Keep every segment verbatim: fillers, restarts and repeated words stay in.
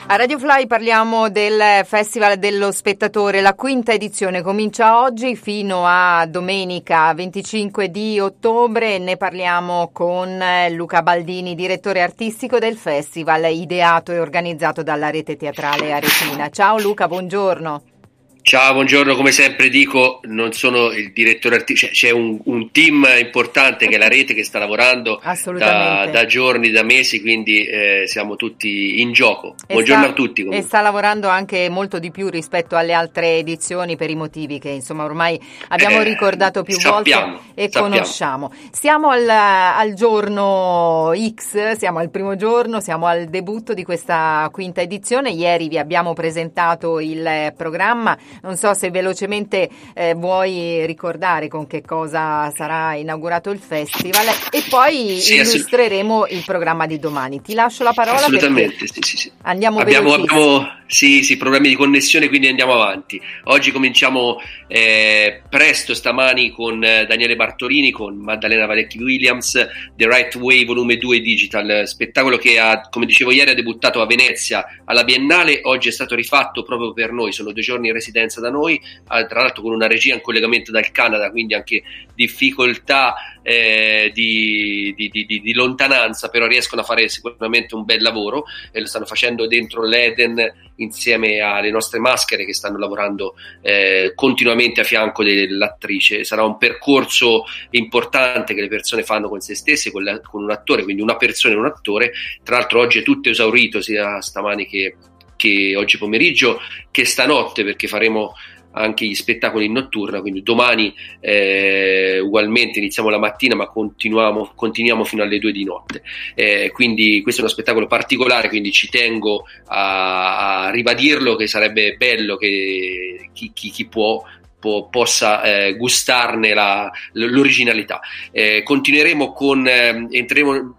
A Radio Fly parliamo del Festival dello Spettatore, la quinta edizione comincia oggi fino a domenica venticinque di ottobre. Ne parliamo con Luca Baldini, direttore artistico del festival, ideato e organizzato dalla Rete Teatrale Aretina. Ciao Luca, buongiorno. Ciao, buongiorno, come sempre dico, non sono il direttore artistico, c'è un, un team importante che è la Rete che sta lavorando da, da giorni, da mesi, quindi eh, siamo tutti in gioco. E buongiorno sta, a tutti. Comunque. E sta lavorando anche molto di più rispetto alle altre edizioni per i motivi che insomma ormai abbiamo eh, ricordato più sappiamo, volte e sappiamo. conosciamo. Siamo al, al giorno X, siamo al primo giorno, siamo al debutto di questa quinta edizione. Ieri vi abbiamo presentato il programma. Non so se velocemente eh, vuoi ricordare con che cosa sarà inaugurato il festival e poi sì, illustreremo assolut- il programma di domani. Ti lascio la parola. Assolutamente, sì, sì, sì. Andiamo abbiamo, abbiamo sì, sì, problemi di connessione, quindi andiamo avanti. Oggi cominciamo eh, presto stamani con eh, Daniele Bartolini, con Maddalena Valecchi Williams, The Right Way volume due Digital, spettacolo che ha, come dicevo ieri, ha debuttato a Venezia alla Biennale. Oggi è stato rifatto proprio per noi, sono due giorni in residenza da noi, tra l'altro con una regia in collegamento dal Canada, quindi anche difficoltà eh, di, di, di, di lontananza, però riescono a fare sicuramente un bel lavoro e lo stanno facendo dentro l'Eden insieme alle nostre maschere che stanno lavorando eh, continuamente a fianco dell'attrice. Sarà un percorso importante che le persone fanno con se stesse, con, la, con un attore, quindi una persona e un attore. Tra l'altro oggi è tutto esaurito sia stamani che che oggi pomeriggio che stanotte, perché faremo anche gli spettacoli in notturna, quindi domani eh, ugualmente iniziamo la mattina ma continuiamo, continuiamo fino alle due di notte, eh, quindi questo è uno spettacolo particolare, quindi ci tengo a, a ribadirlo, che sarebbe bello che chi, chi, chi può Po- possa eh, gustarne la, l'originalità. Eh, continueremo con eh, entreremo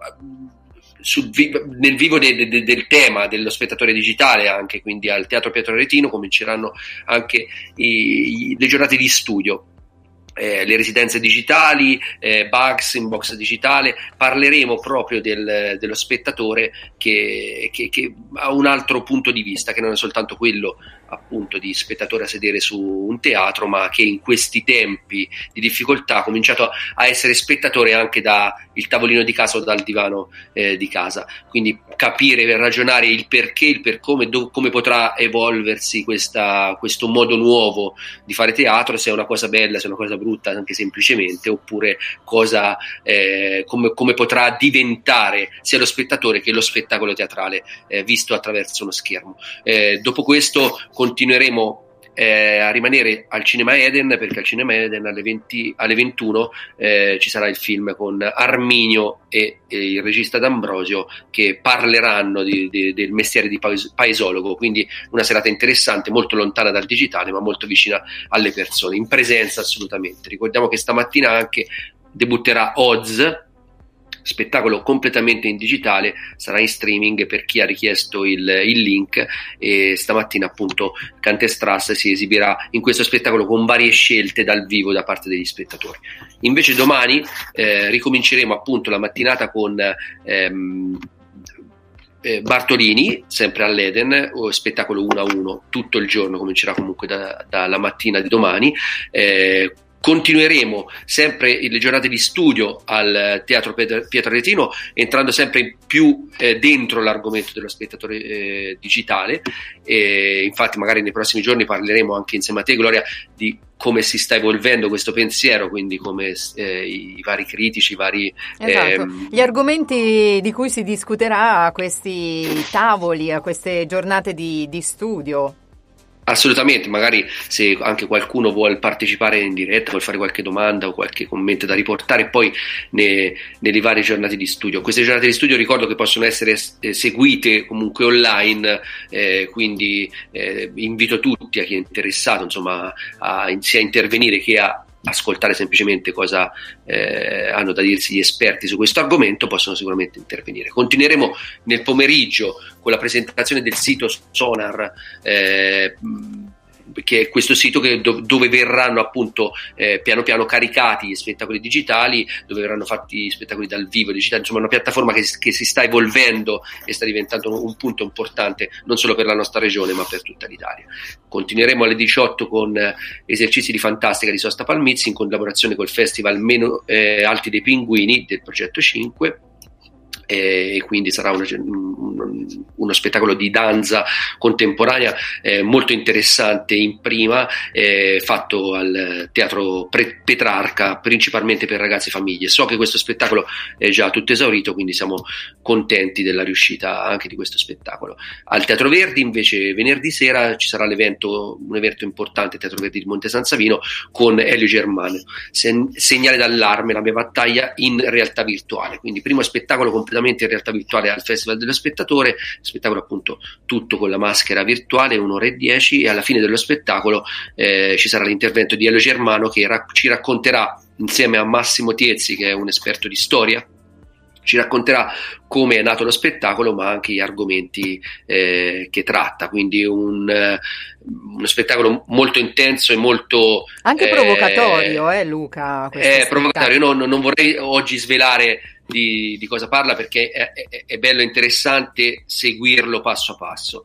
sul vi- nel vivo de- de- del tema dello spettatore digitale, anche quindi al Teatro Pietro Aretino cominceranno anche i, i, le giornate di studio. Eh, le residenze digitali, eh, Bugs in box digitale, parleremo proprio del, dello spettatore che, che, che ha un altro punto di vista, che non è soltanto quello appunto di spettatore a sedere su un teatro, ma che in questi tempi di difficoltà ha cominciato a essere spettatore anche da il tavolino di casa o dal divano eh, di casa, quindi capire, ragionare il perché, il per come, do, come potrà evolversi questa, questo modo nuovo di fare teatro, se è una cosa bella, se è una cosa brutta anche semplicemente, oppure cosa eh, come, come potrà diventare sia lo spettatore che lo spettacolo teatrale eh, visto attraverso uno schermo. Eh, dopo questo continueremo eh, a rimanere al Cinema Eden, perché al Cinema Eden alle, venti, alle ventuno eh, ci sarà il film con Arminio e, e il regista D'Ambrosio, che parleranno di, di, del mestiere di paes- paesologo, quindi una serata interessante, molto lontana dal digitale ma molto vicina alle persone, in presenza assolutamente. Ricordiamo che stamattina anche debutterà Oz, spettacolo completamente in digitale, sarà in streaming per chi ha richiesto il, il link, e stamattina appunto Cantestrass si esibirà in questo spettacolo con varie scelte dal vivo da parte degli spettatori. Invece domani eh, ricominceremo appunto la mattinata con ehm, eh, Bartolini, sempre all'Eden, o spettacolo uno a uno tutto il giorno, comincerà comunque da, dalla mattina di domani. eh, Continueremo sempre le giornate di studio al Teatro Pietro Aretino, entrando sempre più eh, dentro l'argomento dello spettatore eh, digitale, e infatti magari nei prossimi giorni parleremo anche insieme a te, Gloria, di come si sta evolvendo questo pensiero, quindi come eh, i vari critici, i vari esatto. ehm... gli argomenti di cui si discuterà a questi tavoli, a queste giornate di, di studio. Assolutamente, magari se anche qualcuno vuol partecipare in diretta, vuol fare qualche domanda o qualche commento da riportare poi ne, nelle varie giornate di studio. Queste giornate di studio ricordo che possono essere eh, seguite comunque online, eh, quindi eh, invito tutti, a chi è interessato insomma a, sia a intervenire che a ascoltare semplicemente cosa eh, hanno da dirsi gli esperti su questo argomento, possono sicuramente intervenire. Continueremo nel pomeriggio con la presentazione del sito Sonar, eh, che è questo sito che, do, dove verranno appunto eh, piano piano caricati gli spettacoli digitali, dove verranno fatti spettacoli dal vivo digitali, insomma una piattaforma che, che si sta evolvendo e sta diventando un punto importante non solo per la nostra regione ma per tutta l'Italia. Continueremo alle diciotto con eh, esercizi di fantastica di Sosta Palmizzi in collaborazione col Festival Meno eh, Alti dei Pinguini del progetto cinque, e quindi sarà una, uno spettacolo di danza contemporanea eh, molto interessante in prima, eh, fatto al Teatro Petrarca principalmente per ragazzi e famiglie. So che questo spettacolo è già tutto esaurito, quindi siamo contenti della riuscita anche di questo spettacolo. Al Teatro Verdi invece venerdì sera ci sarà l'evento, un evento importante, Teatro Verdi di Monte San Savino, con Elio Germano, Sen- Segnale d'allarme, la mia battaglia in realtà virtuale, quindi primo spettacolo completamente in realtà virtuale al Festival dello Spettatore, spettacolo appunto tutto con la maschera virtuale, un'ora e dieci, e alla fine dello spettacolo eh, ci sarà l'intervento di Elio Germano che ra- ci racconterà insieme a Massimo Tiezzi, che è un esperto di storia, ci racconterà come è nato lo spettacolo ma anche gli argomenti eh, che tratta, quindi un, eh, uno spettacolo molto intenso e molto anche eh, provocatorio eh Luca, è provocatorio. No, no, non vorrei oggi svelare Di, di cosa parla, perché è, è, è bello e interessante seguirlo passo a passo.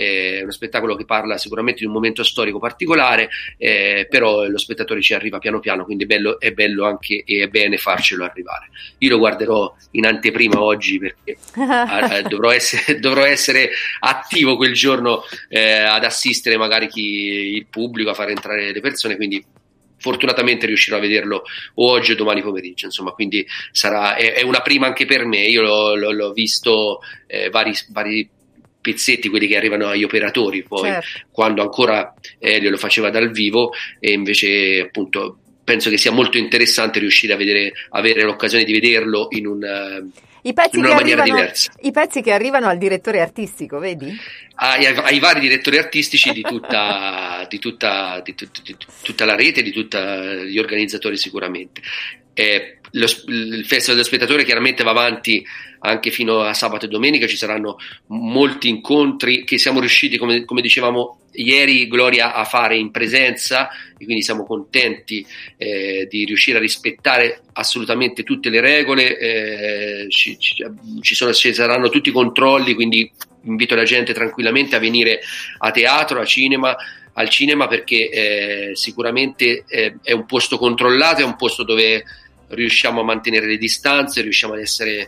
È uno spettacolo che parla sicuramente di un momento storico particolare, eh, però lo spettatore ci arriva piano piano, quindi è bello, è bello anche e è bene farcelo arrivare. Io lo guarderò in anteprima oggi perché eh, dovrò, essere, dovrò essere attivo quel giorno eh, ad assistere magari chi, il pubblico, a far entrare le persone, quindi fortunatamente riuscirò a vederlo o oggi o domani pomeriggio, insomma, quindi sarà, è, è una prima anche per me. Io l'ho, l'ho, l'ho visto eh, vari, vari pezzetti, quelli che arrivano agli operatori, poi certo, quando ancora Elio lo faceva dal vivo, e invece appunto penso che sia molto interessante riuscire a vedere, avere l'occasione di vederlo in un I pezzi, in una che maniera arrivano, diversa. I pezzi che arrivano al direttore artistico, vedi? Ai, ai, ai vari direttori artistici di tutta, di tutta, di tut, di tutta la rete, di tutti gli organizzatori sicuramente. Eh, lo, il Festival dello Spettatore chiaramente va avanti anche fino a sabato e domenica, ci saranno molti incontri che siamo riusciti, come, come dicevamo ieri, Gloria, a fare in presenza, e quindi siamo contenti eh, di riuscire a rispettare assolutamente tutte le regole. eh, ci, ci, ci, sono, ci saranno tutti i controlli, quindi invito la gente tranquillamente a venire a teatro, a cinema, al cinema, perché eh, sicuramente eh, è un posto controllato, è un posto dove riusciamo a mantenere le distanze, riusciamo ad essere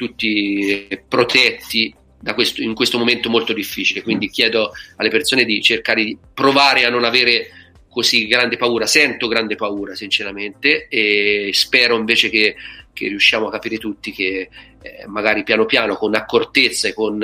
tutti protetti da questo, in questo momento molto difficile. Quindi chiedo alle persone di cercare di provare a non avere così grande paura. Sento grande paura sinceramente, e spero invece che, che riusciamo a capire tutti che eh, magari piano piano, con accortezza e con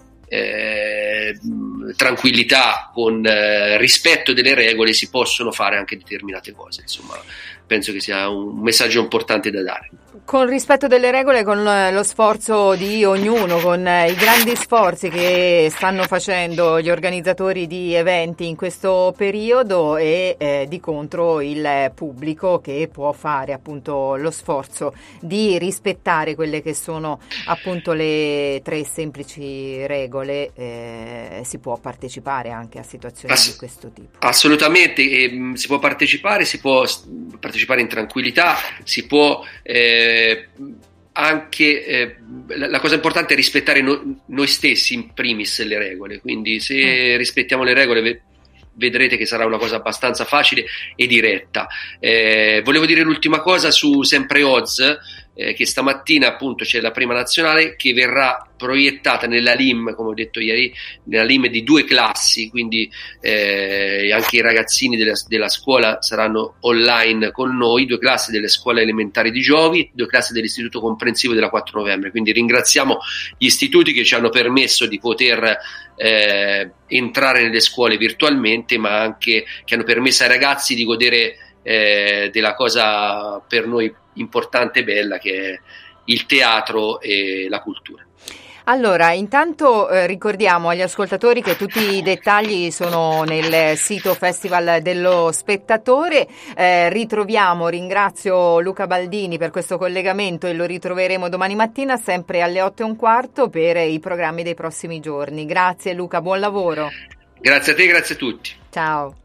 eh, tranquillità, con eh, rispetto delle regole, si possono fare anche determinate cose. Insomma, penso che sia un messaggio importante da dare. Con rispetto delle regole, con lo sforzo di ognuno, con i grandi sforzi che stanno facendo gli organizzatori di eventi in questo periodo, e eh, di contro il pubblico che può fare appunto lo sforzo di rispettare quelle che sono appunto le tre semplici regole, eh, si può partecipare anche a situazioni Ass- di questo tipo. Assolutamente, e, si può partecipare, si può partecipare in tranquillità, si può eh, anche eh, la, la cosa importante è rispettare no, noi stessi in primis le regole, quindi se mm. rispettiamo le regole ve, vedrete che sarà una cosa abbastanza facile e diretta. Eh, volevo dire l'ultima cosa su Sempre Oz, eh, che stamattina appunto c'è la prima nazionale che verrà proiettata nella L I M, come ho detto ieri, nella L I M di due classi, quindi eh, anche i ragazzini della, della scuola saranno online con noi, due classi delle scuole elementari di Giovi, due classi dell'istituto comprensivo della quattro novembre, quindi ringraziamo gli istituti che ci hanno permesso di poter eh, entrare nelle scuole virtualmente, ma anche che hanno permesso ai ragazzi di godere eh, della cosa per noi importante e bella, che è il teatro e la cultura. Allora, intanto eh, ricordiamo agli ascoltatori che tutti i dettagli sono nel sito Festival dello Spettatore. Eh, ritroviamo, ringrazio Luca Baldini per questo collegamento, e lo ritroveremo domani mattina sempre alle otto e un quarto per i programmi dei prossimi giorni. Grazie Luca, buon lavoro. Grazie a te, grazie a tutti. Ciao.